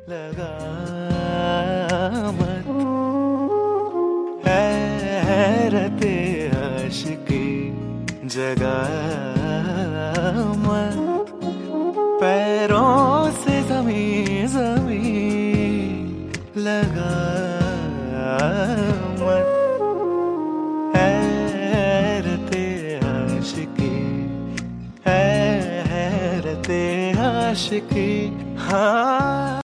लगा मत, हैरते आशिकी जगा मत, पैरों से ज़मीं ज़मीं लगा मत, हैरते आशिकी, हैरते आशिकी। हाँ।